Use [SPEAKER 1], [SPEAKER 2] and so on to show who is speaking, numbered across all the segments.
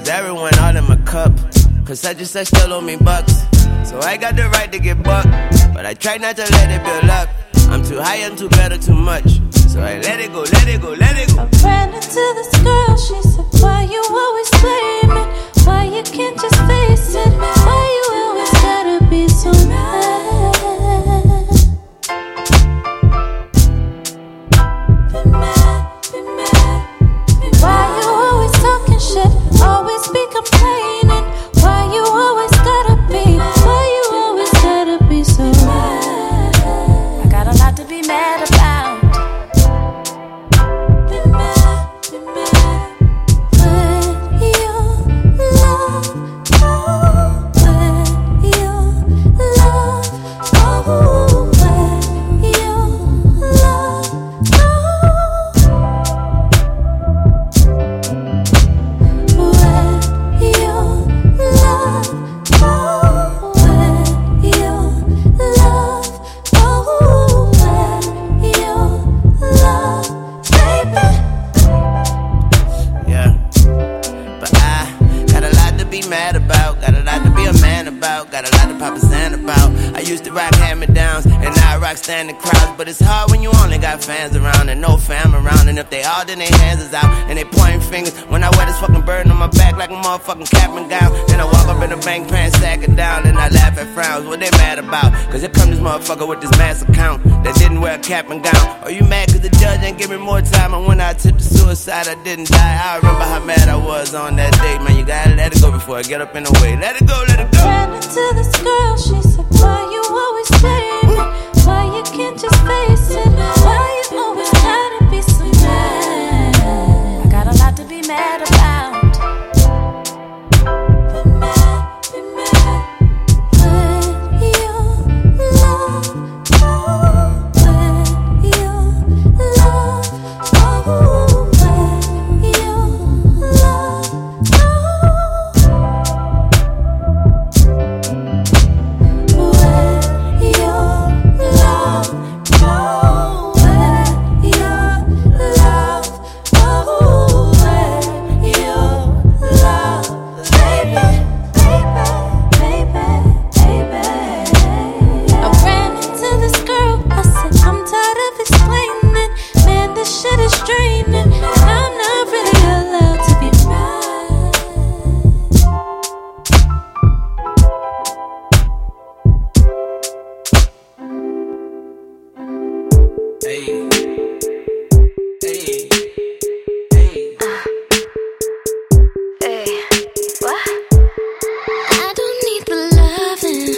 [SPEAKER 1] everyone all in my cup. Cause such and such still owe me bucks. So I got the right to get bucked, but I try not to let it build up. I'm too high, I'm too better, too much. So I let it go, let it go, let it go.
[SPEAKER 2] I ran into this girl, she said, why you always blaming? Why you can't just face it? Why you always gotta be so mad? Be mad, be mad, be mad. Why you always talking shit? Always be complaining. Why you always gotta be? Why you always gotta be so mad? I got a lot to be mad about. Be mad, be mad. When your love, oh, when your love, oh, when your love, oh, when your love, oh, when your love, oh, when your love, baby.
[SPEAKER 1] Yeah, but I got a lot to be mad about, got a lot to be a man about, got a lot to pop a Zan about. I used to rock hand-me-downs, and now I rock standing crowds. But it's hard when you only got fans around and no fam around. And if they all, then their hands is out and they pointing fingers. When I wear this fucking burden on my back like a motherfucking cap and gown, then I walk up in the bank pants sacking down, and I laugh at frowns. What they mad about? Cause here come this motherfucker with this mass account that didn't wear a cap and gown. Are you mad cause the judge ain't give me more time? And when I tipped the suicide, I didn't die. I remember how mad I was on that day. Man, you gotta let it go before I get up in the way. Let it go, let it go.
[SPEAKER 2] Ran into this girl, she said, why you always blaming? Why you can't just face it? Why you always gotta be so mad? I got a lot to be mad about. Be mad, be mad. When your love, oh, when your love, oh, when your love, oh, when your love, oh, when your love, oh, when your love, baby, baby, baby, baby. I ran into this girl, I said, I'm tired of explaining. Man, this shit is draining, and I'm not really allowed to be mad.
[SPEAKER 1] Hey, hey, hey.
[SPEAKER 2] Hey, what? I don't need the loving.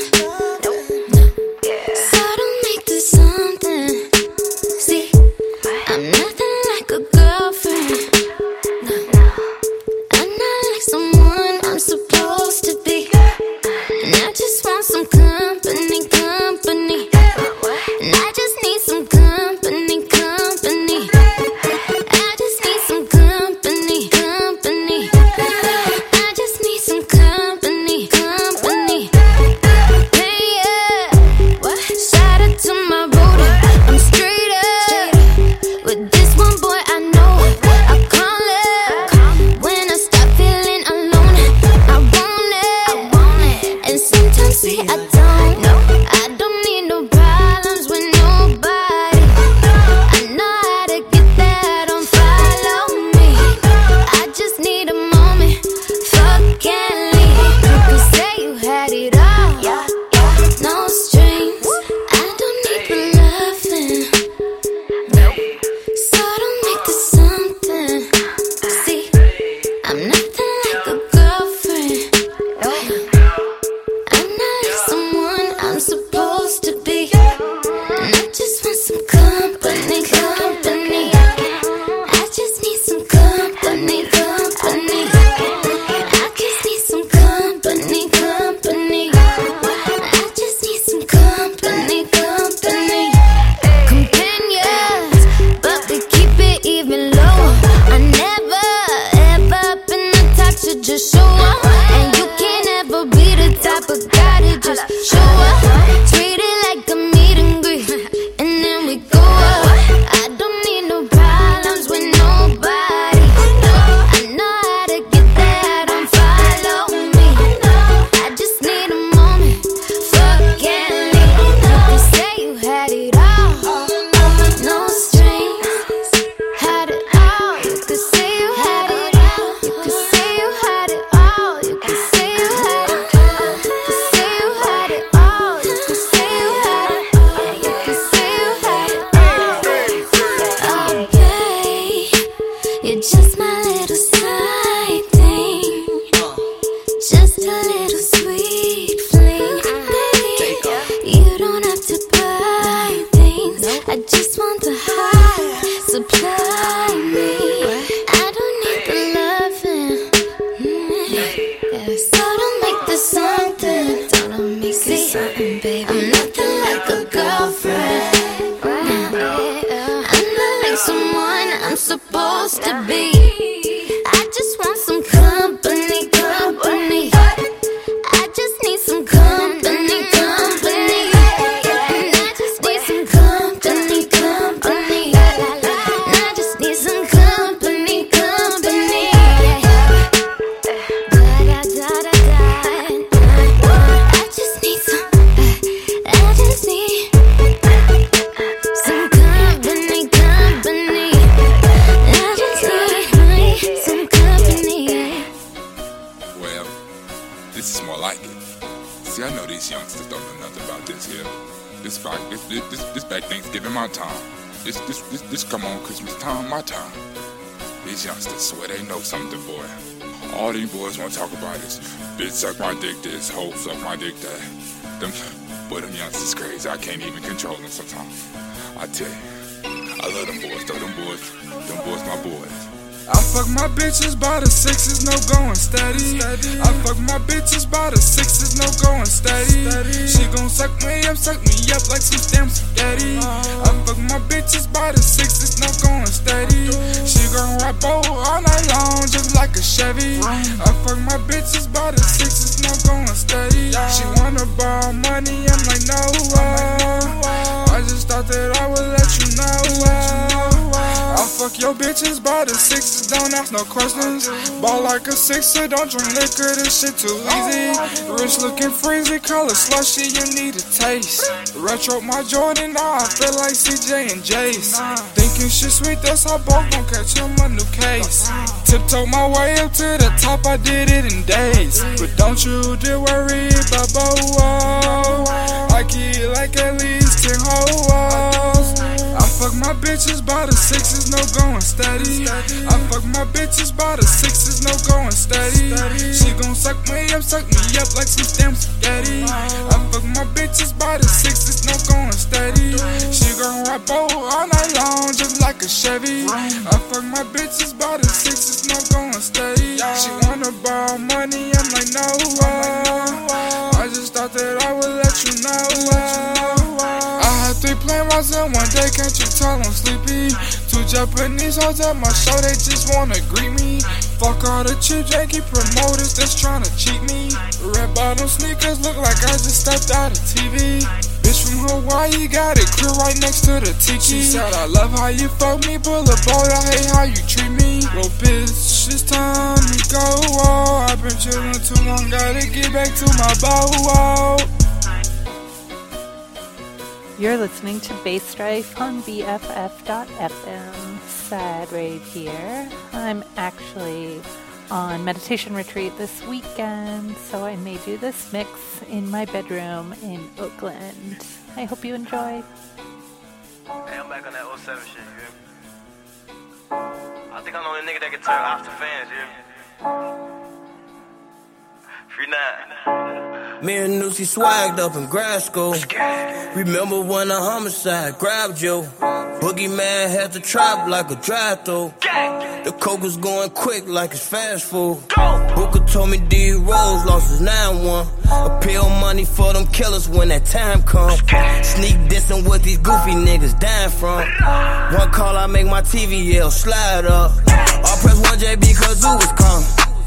[SPEAKER 2] So don't make this something. See, I'm nothing like a girlfriend. I'm not like someone I'm supposed to be. And I just want some company, company. And I just need some company, company. I just need some company, company. I just need some company, company. Hey, yeah. Shout out to my roadie, I'm straight up. With this one boy I know I call it. When I start feeling alone, I want it. And sometimes, see, I don't. I don't need no problems with nobody. I know how to get that, don't follow me. I just need a moment, fuck and leave. You could say you had it all, no strings. I don't need the loving, so don't make this something. See, I'm nothing like a girlfriend. I'm not like someone I'm supposed to be. And I just want some company, company. I just need some company, company. I just need some company, company. I just need some company, company. Companions, but we keep it even lower. I never, ever been the
[SPEAKER 3] See, I know these youngsters don't know nothing about this here. This back Thanksgiving my time. This come on Christmas time, my time. These youngsters swear they know something, boy. All these boys wanna talk about is bitch suck my dick this, hoe suck my dick that. Them youngsters crazy. I can't even control them sometimes. I tell you, I love them boys though. Them boys my boys.
[SPEAKER 4] I fuck my bitches by the sixes, no going steady. I fuck my bitches by the sixes, no going steady. She gon' suck me up like some damn spaghetti. I fuck my bitches by the sixes, no going steady. She gon' rap all night long just like a Chevy. I fuck my bitches by the sixes, no going steady. She wanna borrow money, I'm like no. I just thought that I would let you know. I fuck your bitches by the sixes, don't ask no questions. Ball like a sixer, don't drink liquor, this shit too easy. Rich looking freezy, color slushy, you need a taste. Retro my Jordan, now I feel like CJ and Jace. Thinking shit sweet, that's how both gon' catch him a new case. Tiptoe my way up to the top, I did it in days. But don't you dare worry about Bo. I keep like at least 10 hoes. I fuck my bitches by the sixes, no going steady. I fuck my bitches by the sixes, no going steady. She gon' suck me up like some damn spaghetti. I fuck my bitches by the sixes, no going steady. She gon' rap all night long just like a Chevy. I fuck my bitches by the sixes, no going steady. She wanna borrow money, I'm like no. I just thought that I would let you know. I had 3 plain rides in one day, can't you tell I'm sleepy? 2 Japanese hoes at my show, they just wanna greet me. Fuck all the cheap janky promoters that's tryna cheat me. Red bottom sneakers look like I just stepped out of TV. Bitch from Hawaii got a crib right next to the tiki. She said I love how you fuck me, pull a boat, I hate how you treat me. Well bitch, it's time to go. I've been chillin' too long, gotta get back to my boat.
[SPEAKER 5] You're listening to Bass Strife on BFF.FM. Sad Rave here. I'm actually on meditation retreat this weekend, so I may do this mix in my bedroom in Oakland. I hope you enjoy.
[SPEAKER 1] Hey, I'm back on that 07 shit, you hear me? I think I'm the only nigga that can turn off the fans, you hear me? Free 9. Me and Lucy swagged up in grad school. Remember when the homicide grabbed you? Boogeyman had the trap like a drive-thru. The coke was going quick like it's fast food. Booker told me D. Rose lost his 9-1. Appeal money for them killers when that time come. Sneak dissing what these goofy niggas dying from. One call I make my TV yell slide up. I press 1J because who was calling.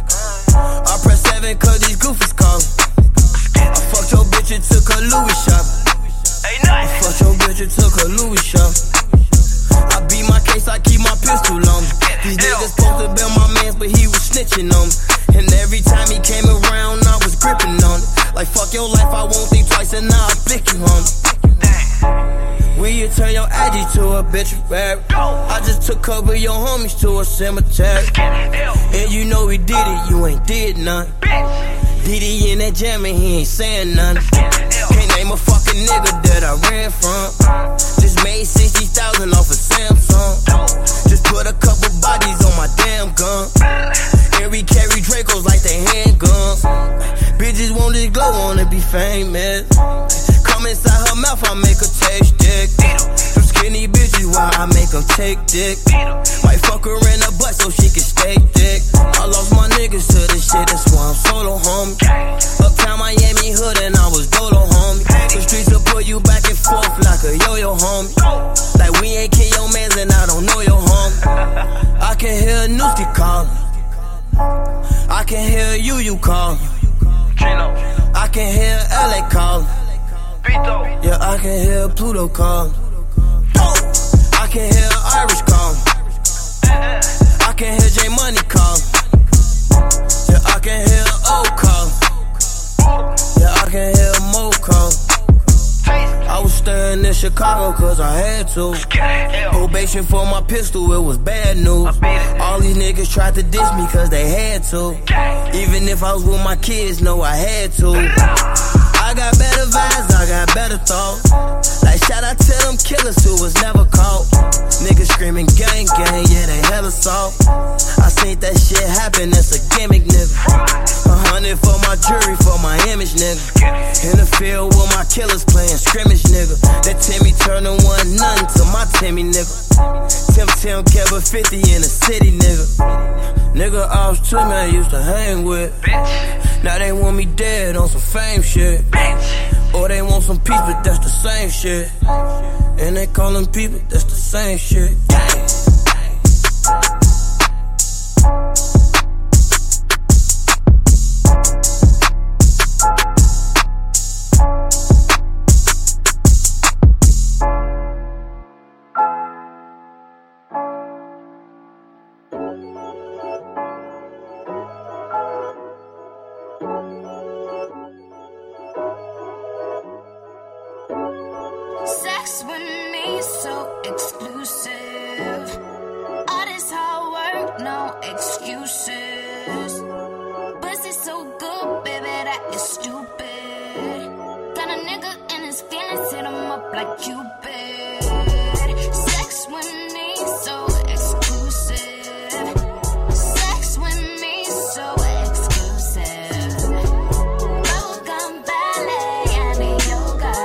[SPEAKER 1] I press 7 cause these goofies calling. I fucked your bitch and took her Louis shop. I fucked your bitch and took her Louis shop. I beat my case, I keep my pistol on me. These niggas supposed to be my mans, but he was snitching on me. And every time he came around, I was gripping on it. Like fuck your life, I won't think twice and now I pick you on it. Will you turn your IG to a bitch rap? I just took cover your homies to a cemetery. And you know we did it, you ain't did none. Diddy in that jam and he ain't saying nothing. Can't name a fucking nigga that I ran from. Just made 60,000 off a Samsung. Just put a couple bodies on my damn gun. And we carry Dracos like they handguns. Bitches want this glow, wanna be famous. Come inside her mouth, I make her taste dick. Them skinny bitches, why I make them take dick. Might fuck her in the butt so she can stay thick. I lost my niggas to this shit, that's why I'm solo, homie. Uptown Miami hood and I was dolo, homie. The streets will put you back and forth like a yo-yo, homie. Like we ain't kill your mans and I don't know your homie. I can hear Newski calling. I can hear you calling. I can hear LA calling. Yeah, I can hear Pluto calling. I can hear Irish calling. I can hear J Money calling. Yeah, I can hear O calling. Yeah, I can hear Mo calling. I was staying in Chicago cause I had to. Probation for my pistol, it was bad news. All these niggas tried to diss me cause they had to. Even if I was with my kids, no I had to. I I got better vibes, I got better thoughts. Like shout out to them killers who was never caught. Niggas screaming gang, gang, yeah, they hella soft. I seen that shit happen, that's a gimmick, nigga. 100 for my jury, for my image, nigga. In the field with my killers playing scrimmage, nigga. That Timmy Turner wasn't nothing to my Timmy, nigga. Tim kept a 50 in the city, nigga. Nigga, I was two man I used to hang with. Now they want me dead on some fame shit. Or they want some peace, but that's the same shit. And they callin' people, that's the same shit.
[SPEAKER 2] Sex with me so exclusive. All this hard work, no excuses. Pussy so good, baby, that is stupid. Got a nigga in his feelings, hit him up like Cupid. Sex with me so exclusive. Sex with me so exclusive. Bubblegum ballet and yoga.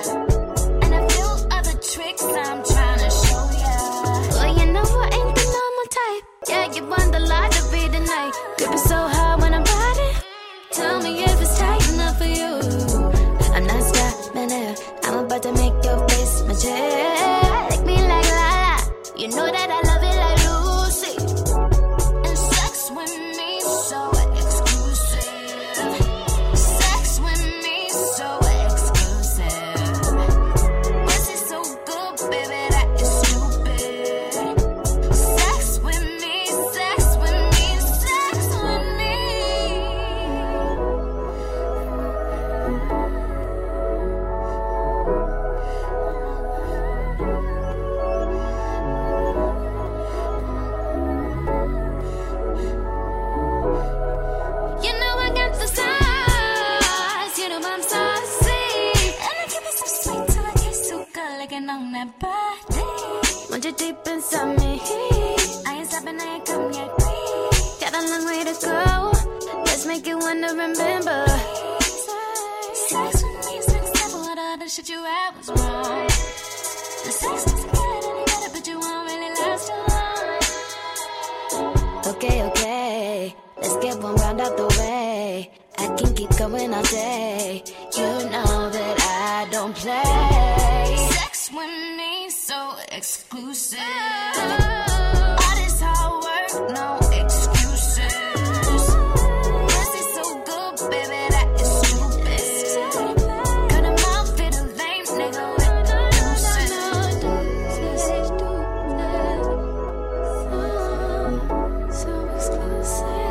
[SPEAKER 2] I'm trying to show ya. Well, you know I ain't the normal type. Yeah, you want the light to be the night. Grip it so hard when I'm riding. Tell me if it's tight enough for you. I'm not stopping there. I'm about to make your face my chair. Lick me like Lala. You know that I love it like Lucy. And sex with me so exclusive. Sex with me so exclusive. Pussy so good, baby, that is stupid. Sex with me, sex with me, sex with me. You know I got the stars, you know I'm saucy. And I keep it so sweet till I taste so good, licking on that body. Want you deep inside me. I ain't stopping, I ain't come yet. Got a long way to go. Let's make it one to remember. Sex with me is next level. All the other shit you had was wrong. The sex doesn't get any better, but you won't really last too long. Okay, let's get one round out the way. I can keep going all day. You know that I don't play. Sex with me so exclusive. All this hard work, no excuses. Pussy so good, baby, that is stupid. Cut him off, fit a lame nigga with the deuces. So exclusive.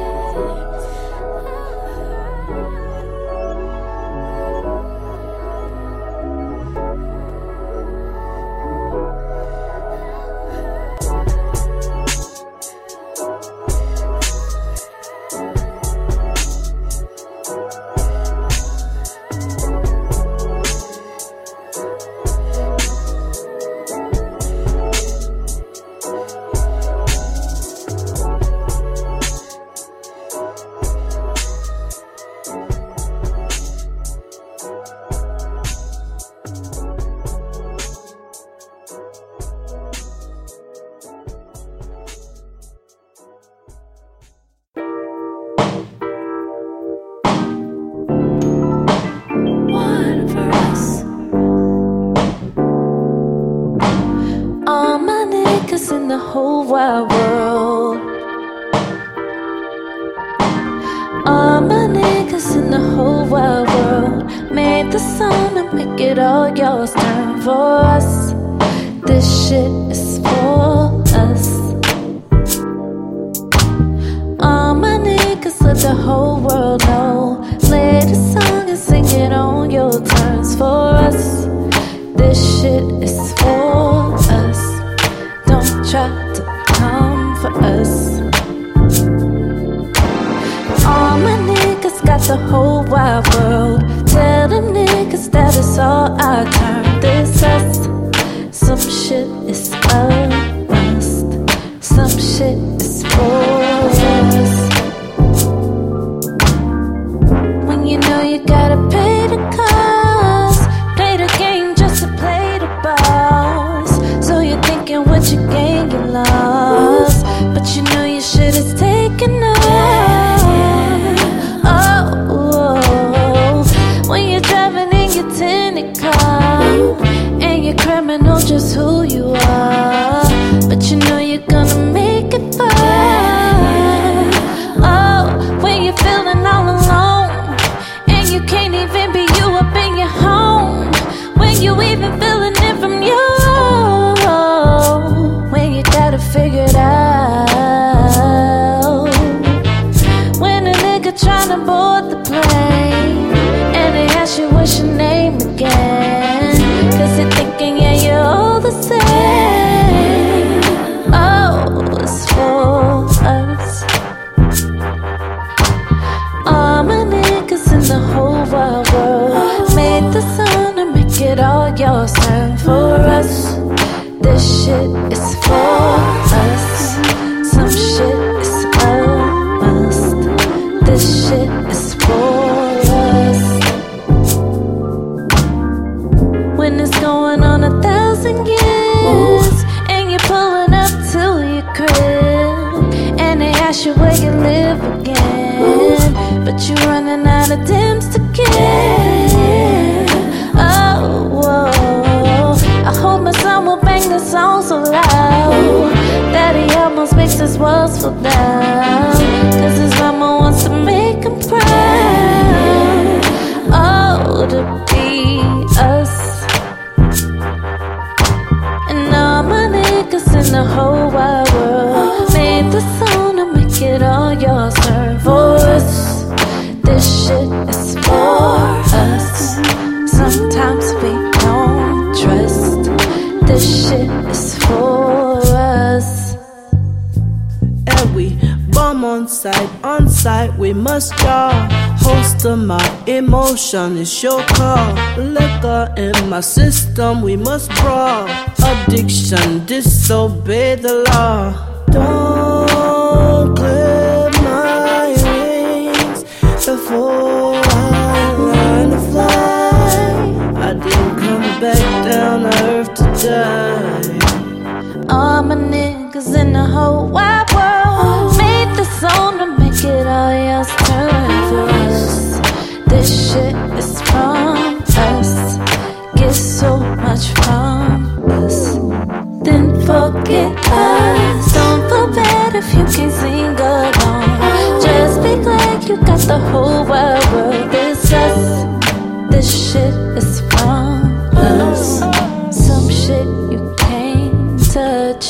[SPEAKER 6] in the whole wide world. All my niggas in the whole wide world made the song to make it all yours. Time for us. This shit is for us. All my niggas let the whole world know. Play the song and sing it on your terms. For us, this shit is for us. Don't try to come for us. All my niggas got the whole wide world. Tell them niggas you gotta pay the cost. Play the game just to play the boss. So you're thinking what you gain, you lost. But you know your shit is taken off. When you're driving in your tinted car and you're criminal just who you are, but you know you're gonna make it far. Oh, when you're feeling all alone and you can't even be you up in your home, when you even feeling it from you, when you gotta figure it out, when a nigga tryna board the plane and they ask you what's your name again, cause they're thinking, yeah, you're all the same. Oh, it's for us. All my niggas in the whole wide world made the sun to make it all yours. Time for us. This shit is for us. Some shit is a must. This shit is for us. When it's going on 1,000 years and you're pulling up to your crib and they ask you where you live again, but you're running out of Dems to give. Oh, whoa. I hope my son will bang the song so loud that he almost makes his walls fall down, cause his mama wants to make him proud. Oh, to be us. And all my niggas in the whole wide world made the song to make it all yours. Turn for us. This shit is for us. Sometimes we don't trust. This shit is for us.
[SPEAKER 7] And we bomb on sight, we must draw. Host of my emotion, it's your call. Liquor in my system, we must brawl. Addiction, disobey the law. Don't clip my wings before I learn to fly. I didn't come back down to earth to die.
[SPEAKER 6] All my niggas in the whole wide world made the song to make it all yours. Turn for us. This shit is from us. Get so much from us. Then forget us. Don't feel bad if you can't sing along. Just be glad you got the whole wide world. It's us. This shit is from us. Some shit you can't touch.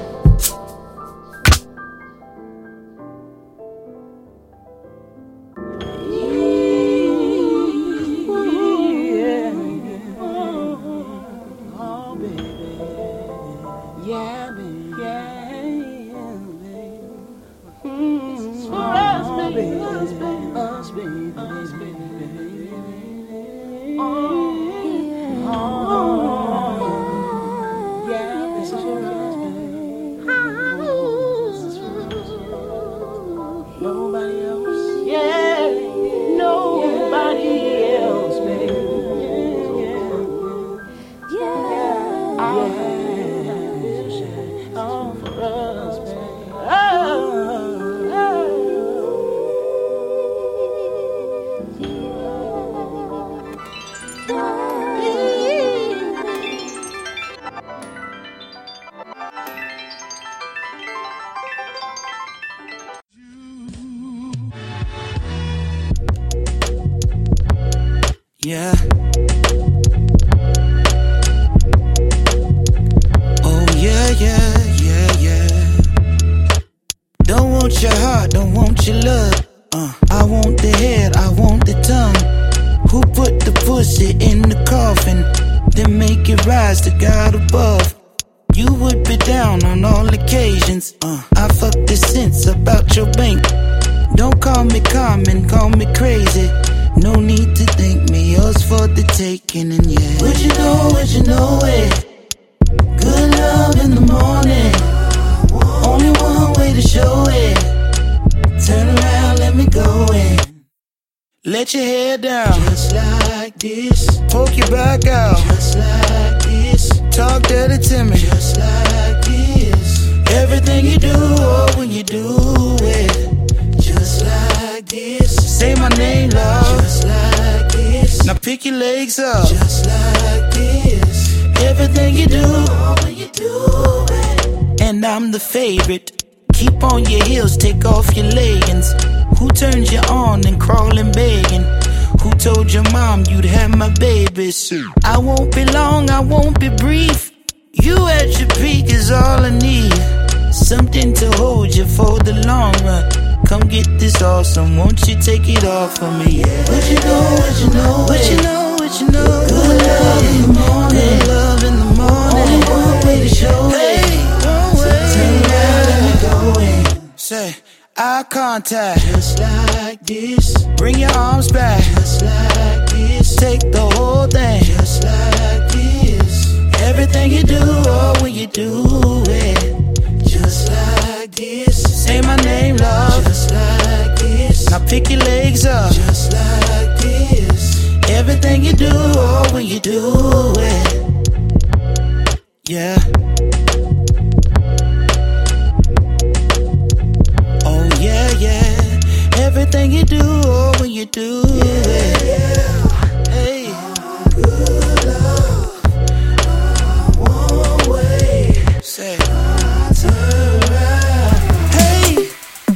[SPEAKER 1] Yeah. Oh yeah, yeah, yeah, yeah. Don't want your heart, don't want your love. I want the head, I want the tongue. Who put the pussy in the coffin, then make it rise to God above? You would be down on all occasions. I fuck the sense about your bank. Don't call me common, call me crazy. No need to thank me, yours for the taking, and yeah. Would you know it? Good love in the morning. Only one way to show it. Turn around, let me go in. Let your hair down, just like this. Poke your back out, just like this. Talk dirty to me, just like this. Everything you do, oh, when you do it, just like this. Say my name, love, just like this. Now pick your legs up, just like this. Everything you do, oh, when you do it. And I'm the favorite. Keep on your heels, take off your leggings. Who turns you on and crawling begging? Who told your mom you'd have my babies? I won't be long, I won't be brief. You at your peak is all I need. Something to hold you for the long run. Come get this awesome, won't you take it off for me? Yeah. What you know, what you know, what you know, what you know. Good love in the morning, good love in the morning. Only one way to show it. One way. Turn around, let me go in. Say, eye contact, just like this. Bring your arms back, just like this. Take the whole thing, just like this. Everything you do, oh, when you do it, just like this. Say my name, love, just like this. Now pick your legs up, just like this. Everything you do, oh, when you do it, yeah. Yeah, yeah. Everything you do, oh, when you do it. Yeah. Hey. Good love, one way. Say, turn around. Hey.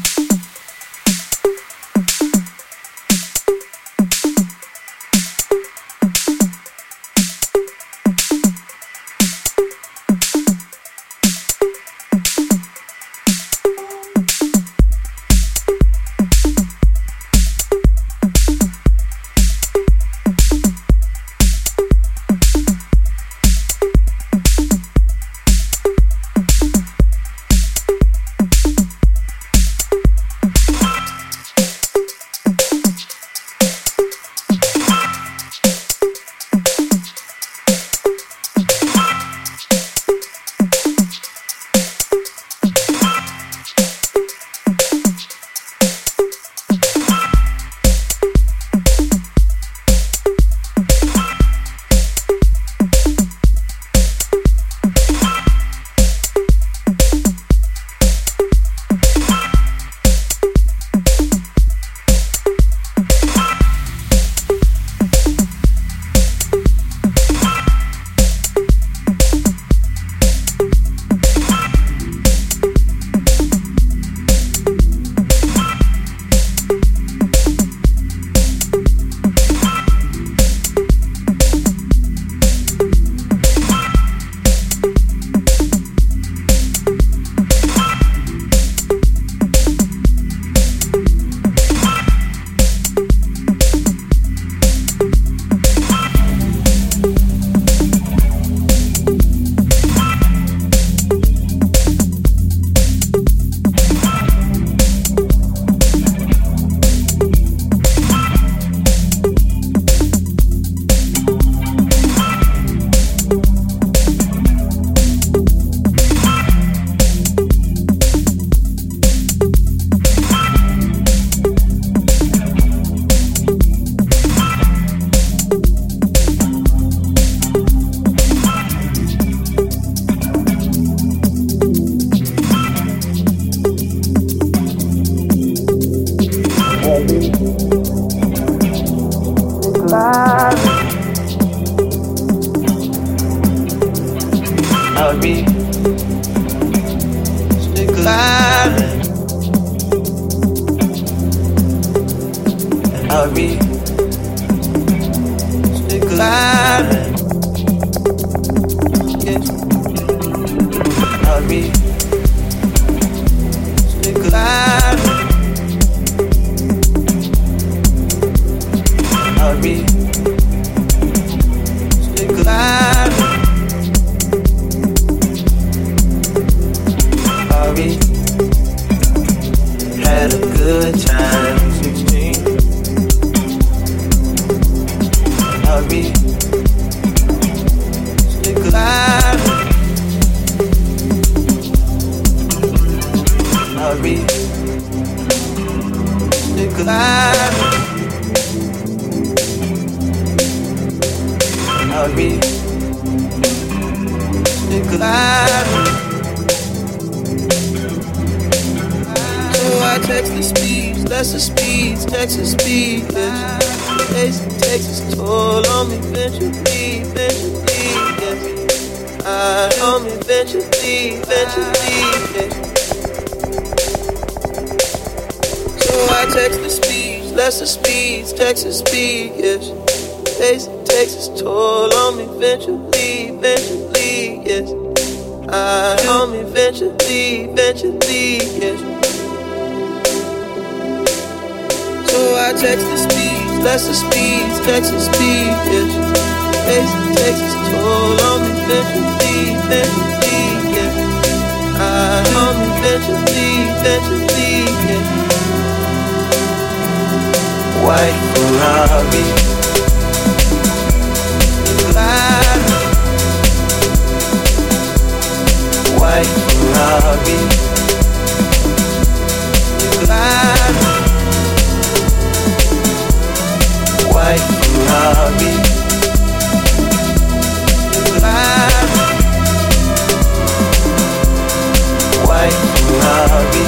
[SPEAKER 8] Had a good time, 16. Hurry, stick alive. Hurry, stick alive. Texas speed, yes. Taste of Texas toll on me, eventually, yes. On me, eventually, yes. So I text the speeds, lesser speeds, Texas speed, yes. Taste of Texas toll on me, eventually, yes. On me, eventually, yes. So I text the speeds, lesser speeds, Texas speed, yes. Taste of Texas toll on me, eventually, yes. On me, eventually, yes. White Ferrari, white Ferrari, white Ferrari, white Ferrari,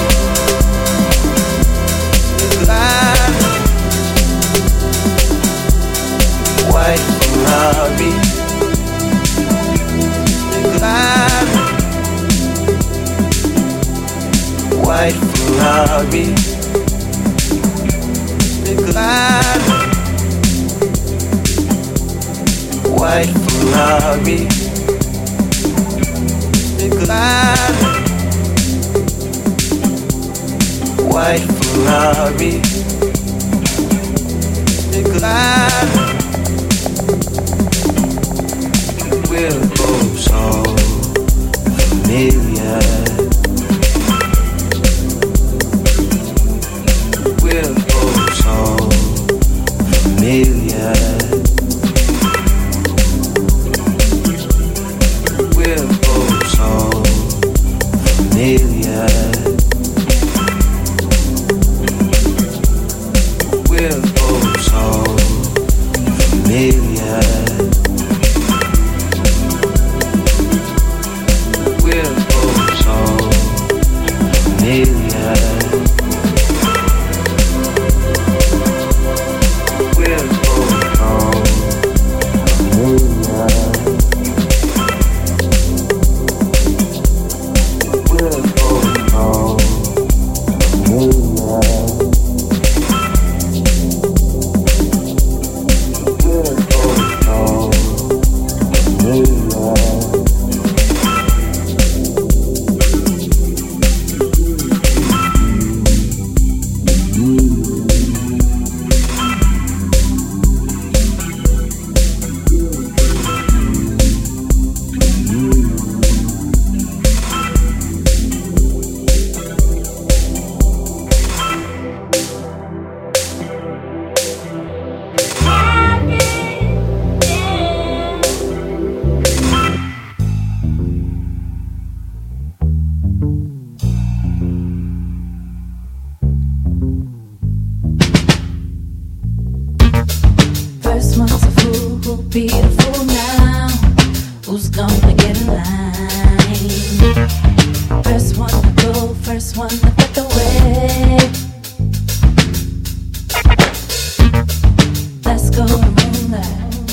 [SPEAKER 8] white Ferrari, white Ferrari, white Ferrari, white Ferrari, we'll go so familiar. We'll go so familiar. We'll go so familiar. We'll go so familiar. We'll go so familiar. We'll go so familiar. We'll go so
[SPEAKER 6] First one's a fool who'll be a fool now. Who's gonna get in line? First one to go, first one to get away. Let's go to moonlight.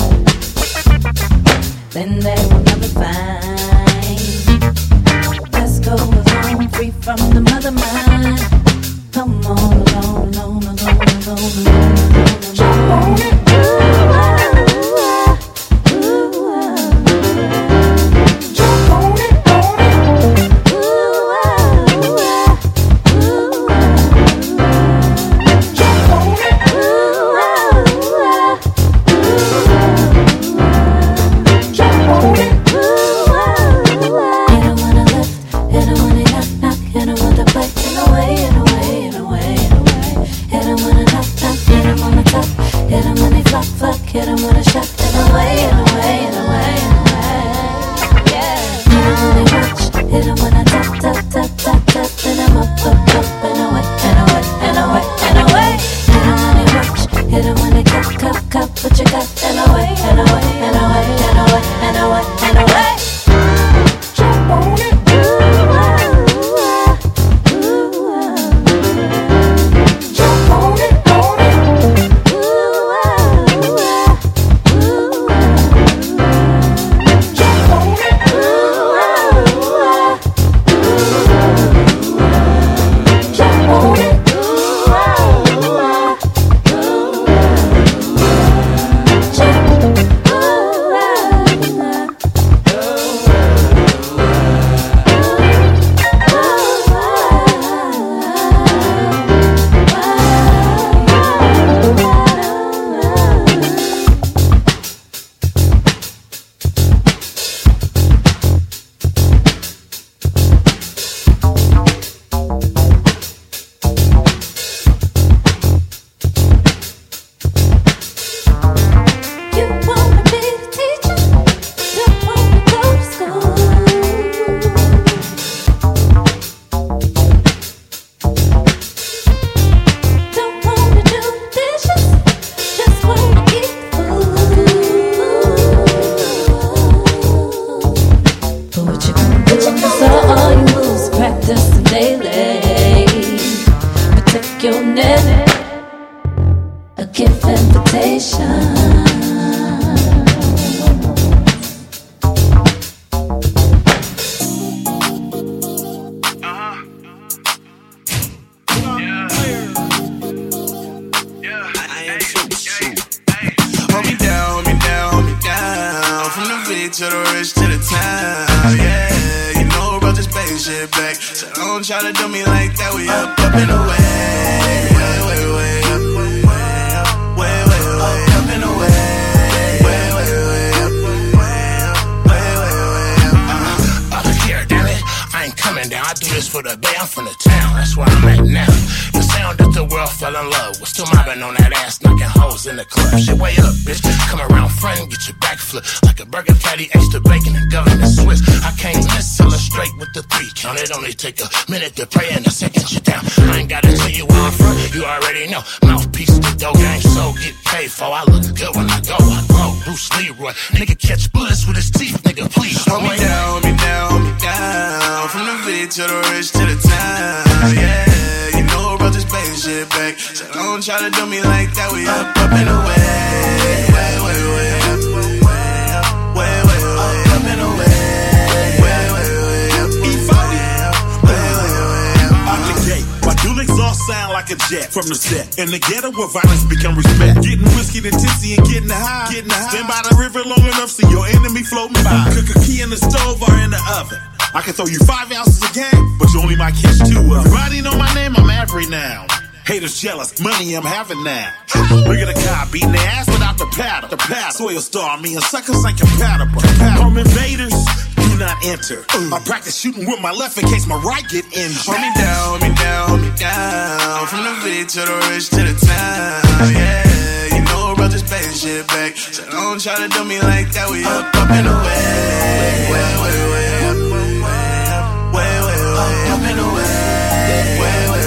[SPEAKER 6] Then they will never find. Let's go alone, free from the mother mind. Come on, alone, alone, alone, alone, alone. Jump on it. Hit him with a shot and away, and away, and away, and away. Yeah. Hit him when he watch, hit him when I tap, tap, tap, tap, tap. Then I'm up, up, up, and away, and away, and away, and away. Hit him when he watch, hit him when he cup, cup, cup. What you got? And away, and away, and away, and away, and away, and away. Jump on it. Jump on it, on it. give invitation.
[SPEAKER 1] To the rich to the town, yeah. You know about this bass shit back. So don't try to do me like that. We up in the way, way up, way up, way up in the way, way up.
[SPEAKER 9] Up here, damn it, I ain't coming down. I do this for the bay. I'm from the town. That's where I'm at now. The sound that the world fell in love with. Still mobbing on that ass, knocking hoes in the club. Shit way up, bitch. Come around front and get your back flipped like a burger patty, extra bacon and government Swiss. I can't miss, tell her straight with the 3 count. It only take a minute to pray and a second you down. I ain't gotta tell you where I'm from, you already know. Mouthpiece of the dough gang, so get paid for. I look good when I go, I grow. Bruce Leroy, nigga catch bullets with his teeth, nigga please.
[SPEAKER 1] Hold me down, hold me down, hold me down. From the vid to the rich to the town, yeah. You know about this bass shit back. So don't try to do me like that. We up in the way, way up, way up in the way, way up, way up.
[SPEAKER 10] Out the gate, my dual exhaust sound like a jet from the set. In the ghetto where violence become respect. Getting whiskey and tipsy and getting high. Stand by the river long enough so your enemy floating by. Cook a key in the stove or in the oven. I can throw you 5 ounces a game, but you only might catch 2 of them. Everybody know my name, I'm every now. Haters jealous, money I'm having now. Look at the guy beating their ass without the paddle. Soil star, me and suckers ain't compatible. Home invaders, do not enter. I practice shooting with my left in case my right get injured.
[SPEAKER 1] Hold me down, hold me down, hold me down. From the vid to the rich to the town, yeah. You know about this bass shit back. So don't try to do me like that. We up in the way, way up, way up in the way, way up.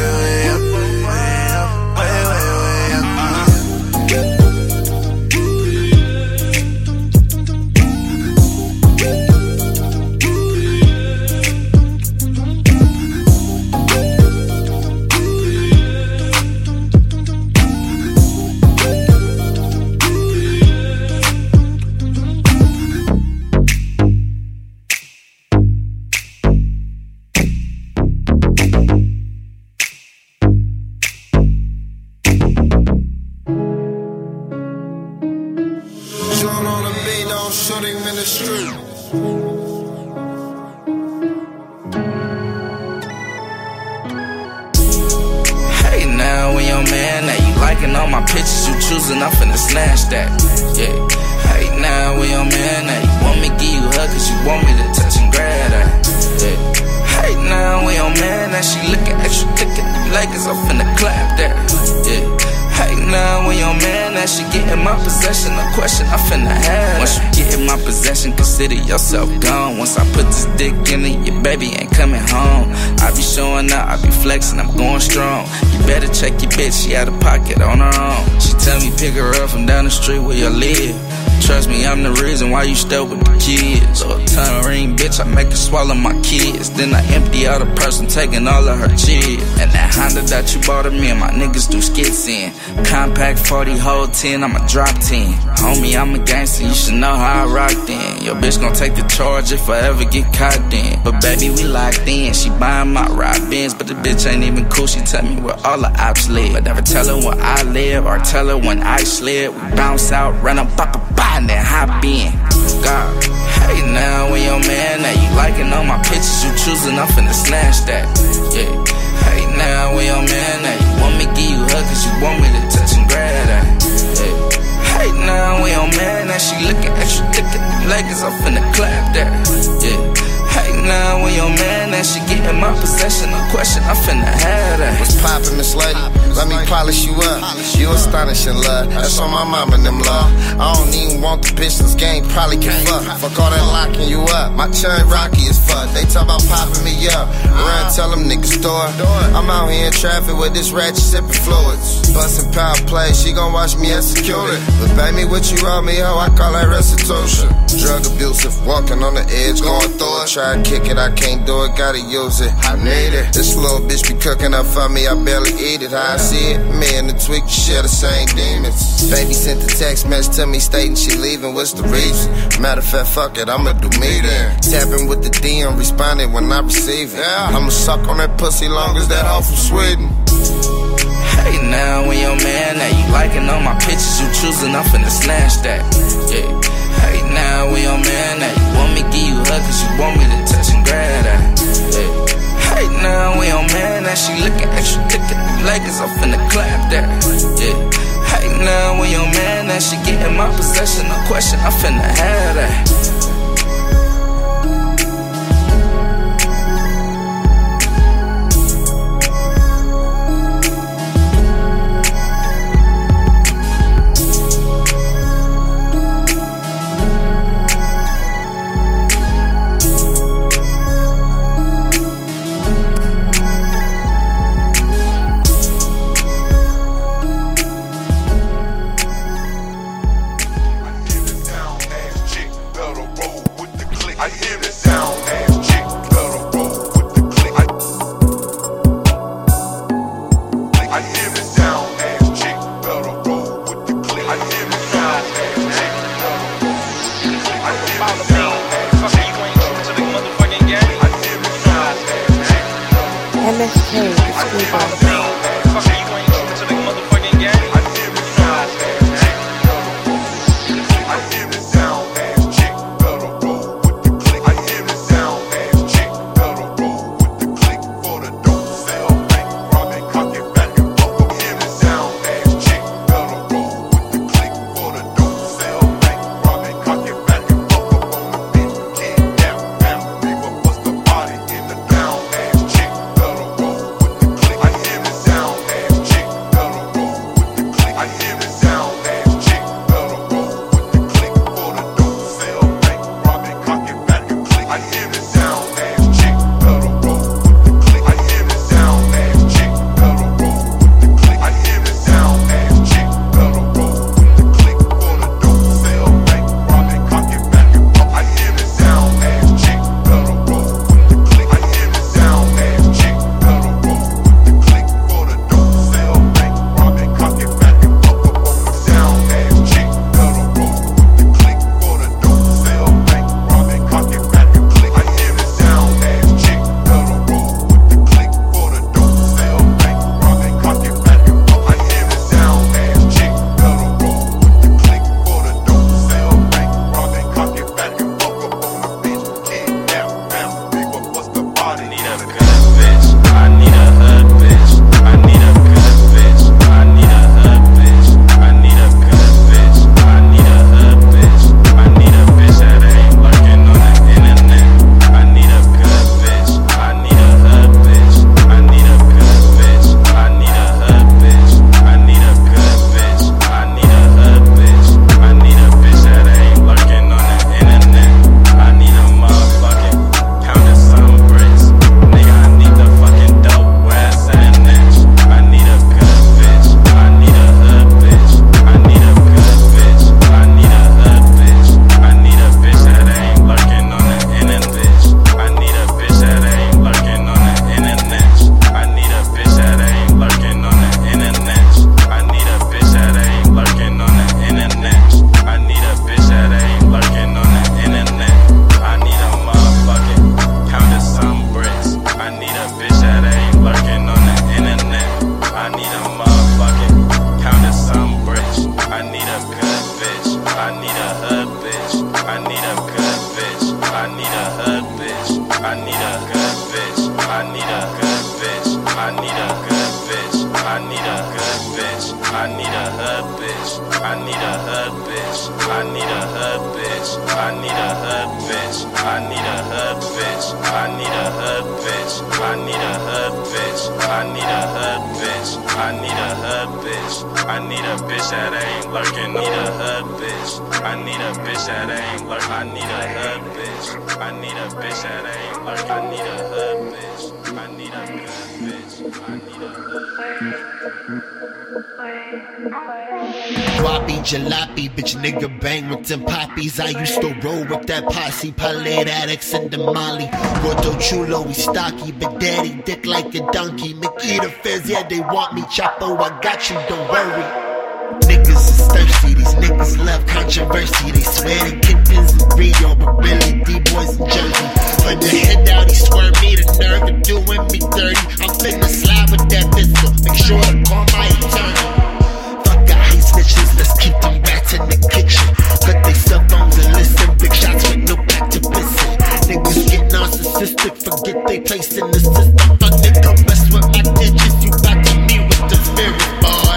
[SPEAKER 1] Hey now, when your man that you liking all my pictures you choosing, I'm finna snatch that. Yeah. Hey now, when your man that you want me give you hug cause you want me to touch and grab that. Yeah. Hey now, when your man that she looking at you clicking the Lakers, I'm finna clap that. Yeah. Hey now, when your man that she get in my possession, no question, I finna have. Once you get in my possession, consider yourself gone. Once I put this dick in it, your baby ain't coming home. I be showing out, I be flexing, I'm going strong. You better check your bitch, she out of pocket on her own. She tell me pick her up from down the street where you live. Trust me, I'm the reason why you still with the kids. So a tongue ring, bitch, I make her swallow my kids. Then I empty out a person, taking all of her cheers. And that Honda that you bought of me and my niggas do skits in. Compact 40, hold 10, I'ma drop 10. Homie, I'm a gangster, you should know how I rock then. Your bitch gon' take the charge if I ever get caught then. But baby, we locked in, she buying my ride Benz. But the bitch ain't even cool, she tell me where all the ops live. But never tell her where I live or tell her when I slid. We bounce out, run up, pop a and then hop in. God. Hey now, when your man that you liking all my pictures you choosing, I'm finna snatch that. Yeah. Hey now, when your man that you want me give you hug cause you want me to touch and grab that. Yeah. Hey now, when your man that she looking at you thinking the Lakers, I'm finna clap that. Yeah. Hey now, when your man that she get in my possession, no question, I'm finna have that.
[SPEAKER 11] What's poppin', Miss Lady? Let me polish you up. You astonishing, love. That's on my mama and them, love. I don't even want the bitch, this game probably can fuck. Fuck all that locking you up. My churn rocky as fuck. They talk about popping me up. Run, tell them niggas door. I'm out here in traffic with this ratchet sipping fluids. Bustin' power play, she gon' watch me execute it. But baby, what you owe me, ho, I call that restitution. Drug abusive, walking on the edge, going through it. Try to kick it, I can't do it, gotta use it. I need it. This little bitch be cooking up for me, I barely eat it. How I see it, me and the tweak share the same demons. Baby sent the text message to me stating she leaving, what's the reason? Matter of fact, fuck it, I'ma do me then. Tapping with the DM, responding when I receive it. I'ma suck on that pussy long as that hoe from Sweden.
[SPEAKER 12] Hey now, when your man that you liking all my pictures, you choosing, I'm finna snatch that. Yeah. Hey now, when your man that you want me give you a hug, cause you want me to touch and grab that. Yeah. Hey now, when your man that she looking extra thick at the Lakers, I'm finna clap that. Yeah. Hey now, when your man that she get in my possession, no question, I'm finna have that. I need a bitch.
[SPEAKER 13] Wabi jalopy, bitch nigga bang with them poppies. I used to roll with that posse, palette addicts and the molly. Gordo chulo, we stocky, but daddy dick like a donkey. Makita Fez, yeah they want me. Chapo, I got you, don't worry. Niggas is thirsty, these niggas love controversy. They swear they kittens in Rio, but really D-boys in Jersey. Put the head out, he squirm me, the nerve of doing me dirty. I'm finna slide with that pistol, make sure to call my attorney. Fuck out, hate snitches, let's keep them rats in the kitchen. Cut they cell phones and listen, big shots with no back to listen. Niggas get narcissistic, forget they place in the system. Fuck nigga, mess with my digits, you back to me with the spirit, boy.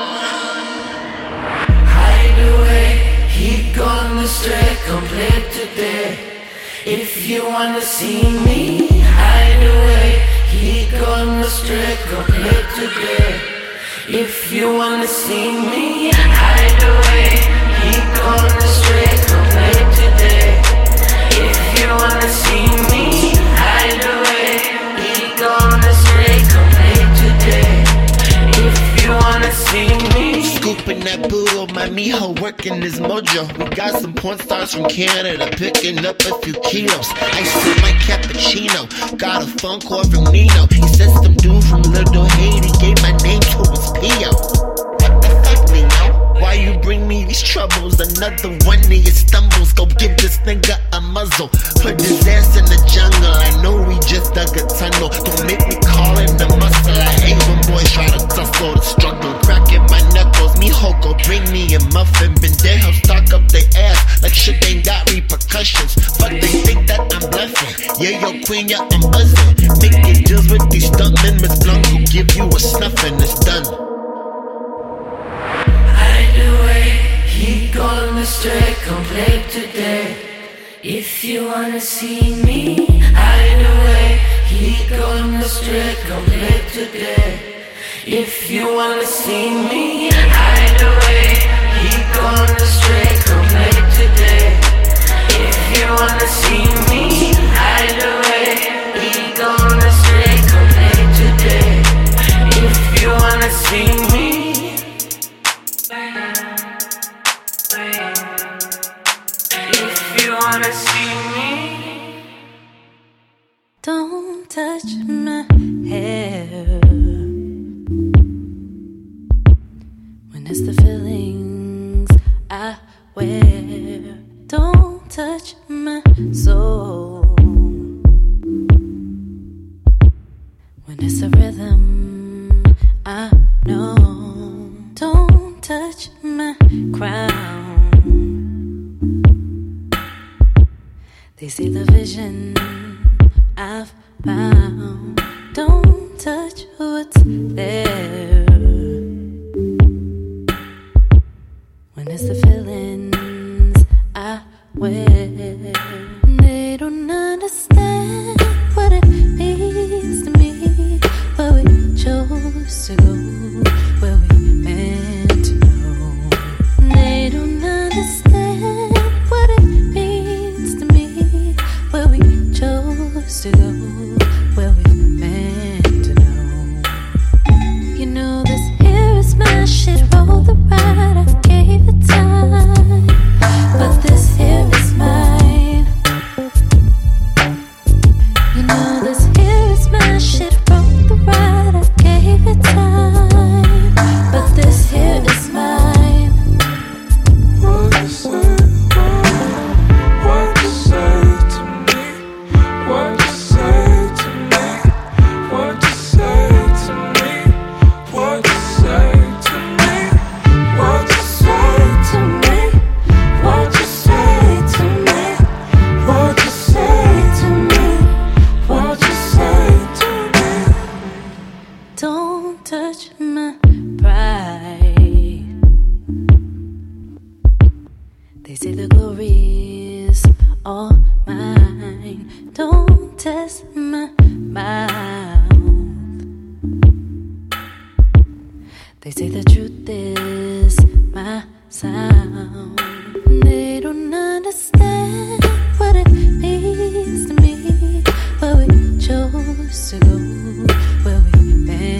[SPEAKER 14] He gone astray, complete today. If you wanna see me, hide away. He gone astray, complete today. If you wanna see me, hide away. He gone astray, complete today. If you wanna see me, hide away. He gone astray, complete today. If you wanna see me.
[SPEAKER 13] Scooping that boodle, my mijo working his mojo. We got some porn stars from Canada picking up a few kilos. I sip my cappuccino, got a phone call from Nino. He said some dude from Little Haiti gave my name to his P.O. What the fuck, Nino? Why you bring me these troubles? Another one of your stumbles. Go give this nigga a muzzle. Put his ass in the jungle. I know we just dug a tunnel. Don't make me call him the muscle. I hate when boys try to tussle the struggle. Cracking my knuckles. Me hoko, bring me a muffin. Been there, help stock up their ass like shit ain't got repercussions. Fuck, they think that I'm bluffing. Yeah, yo, queen, yeah, I'm buzzing. Making deals with these stuntmen. Miss Blanc will give you a snuff and it's done.
[SPEAKER 14] He gone astray, complete today. If you wanna see me, hide away. He gone astray, complete today. If you wanna see me, hide away. He gone astray, complete today. If you wanna see me, hide away. He gone astray, complete today. If you wanna see me. If you wanna see me,
[SPEAKER 6] don't touch my hair when it's the feelings I wear. Don't touch my soul when it's a rhythm I know. Don't touch my crown. They see the vision I've found. Don't touch what's there when it's the feelings I wear. They don't understand what it means to me, where we chose to go, where we meant to know. They don't understand what it means to me, where we chose to go, where we meant to know. You know this here is my shit, roll the ride, I gave it time, but this here is mine. You know this here is my shit, roll the ride, I gave it time, but this here is mine.
[SPEAKER 4] What you say? What you say to me? What you say to me? What you say to me? What you say to me? What you say to me? What you say to me? What you say to me? What you say to me?
[SPEAKER 6] Don't touch my pride. They say the glory's all mine. Don't test my mouth. They say the truth is my sound. They don't understand what it means to me, where we chose to go, where we been.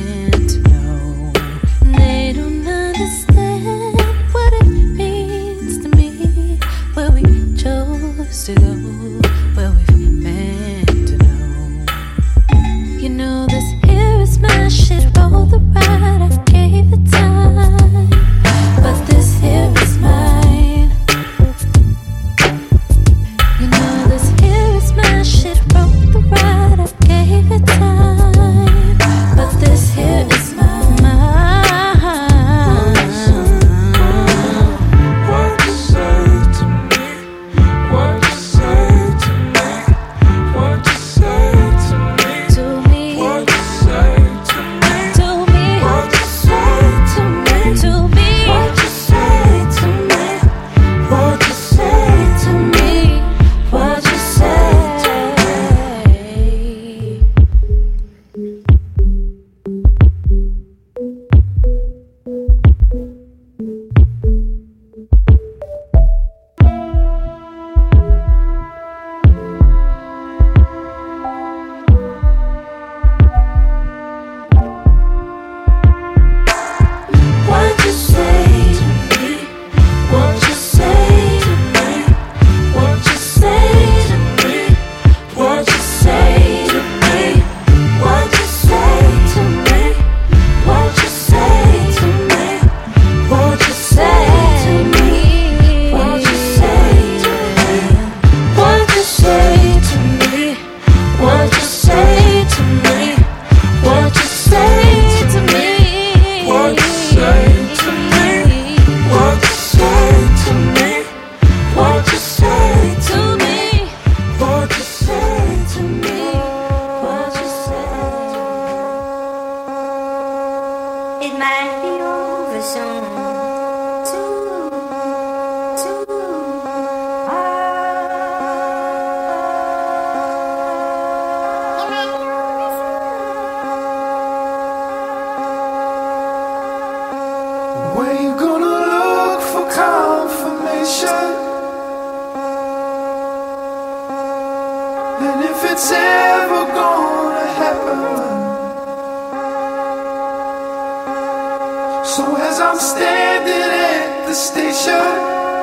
[SPEAKER 15] standing at the station.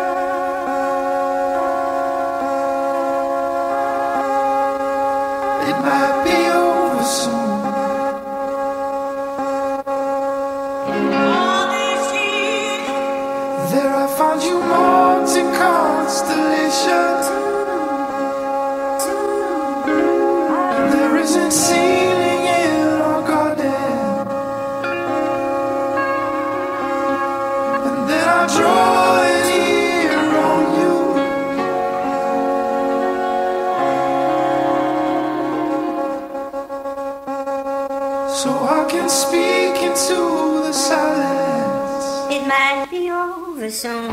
[SPEAKER 15] It might be over soon. All these years, there I found you mounting constellations. And there isn't ceiling in our garden. And then I draw an ear on you. So I can speak into the silence.
[SPEAKER 16] It might be over soon.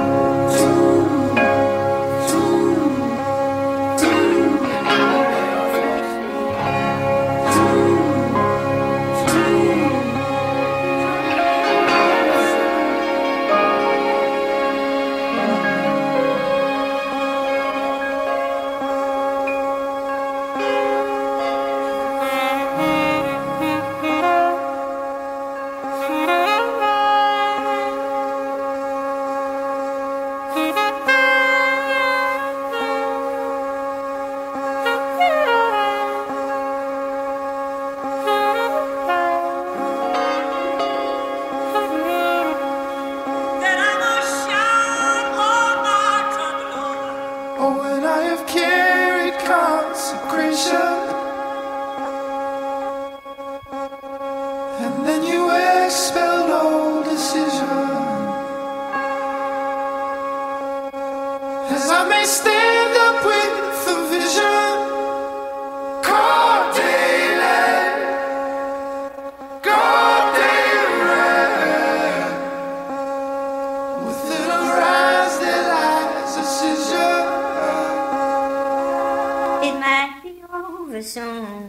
[SPEAKER 15] Oh, when I have carried consecration, and then you expelled all decision. As I may stand up with a vision, God daylight, God daylight, within a rise that lies a scissor.
[SPEAKER 16] It might be over soon.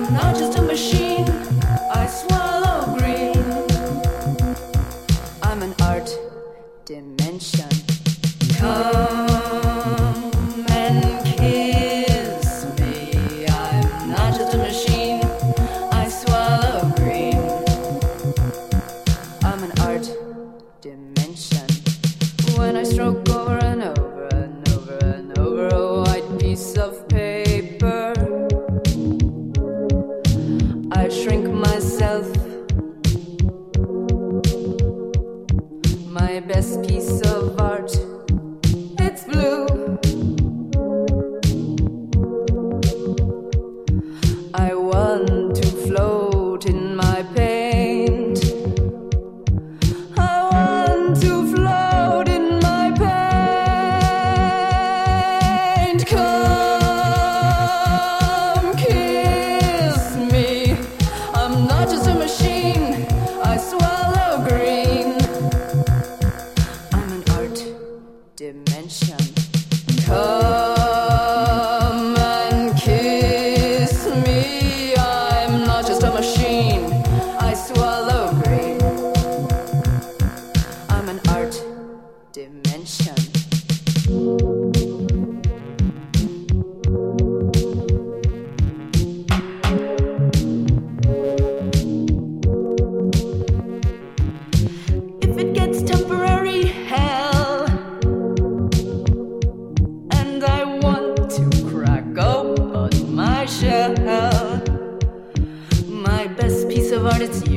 [SPEAKER 14] I'm not just a machine, I swallow green. I'm an art dimension. Come and kiss me. I'm not just a machine, I swallow green. I'm an art dimension. When I stroke over and over and over and over a white piece of paper, I shrink myself. My best piece of art, it's blue. I want to float in my paint. I want to float in my paint. Come kiss me. I'm not just a machine, I swallow green. I'm an art dimension. Come and kiss me. I'm not just a machine, I swallow green. I'm an art dimension. If it gets temporary hell, and I want to crack open my shell, my best piece of art, it's